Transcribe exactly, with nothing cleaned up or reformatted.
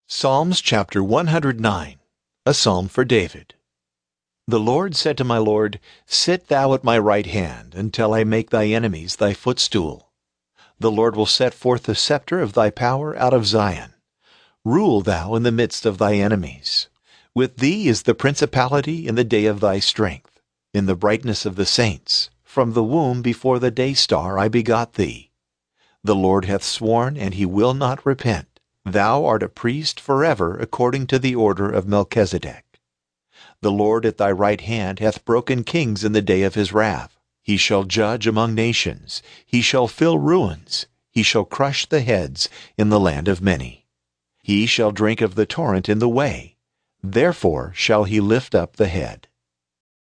Psalms chapter one hundred nine, a psalm for David. The Lord said to my Lord, Sit thou at my right hand, until I make thy enemies thy footstool. The Lord will set forth the scepter of thy power out of Zion. Rule thou in the midst of thy enemies. With thee is the principality in the day of thy strength. In the brightness of the saints, from the womb before the day star I begot thee. The Lord hath sworn, and he will not repent. Thou art a priest forever according to the order of Melchizedek. The Lord at thy right hand hath broken kings in the day of his wrath. He shall judge among nations. He shall fill ruins. He shall crush the heads in the land of many. He shall drink of the torrent in the way. Therefore shall he lift up the head.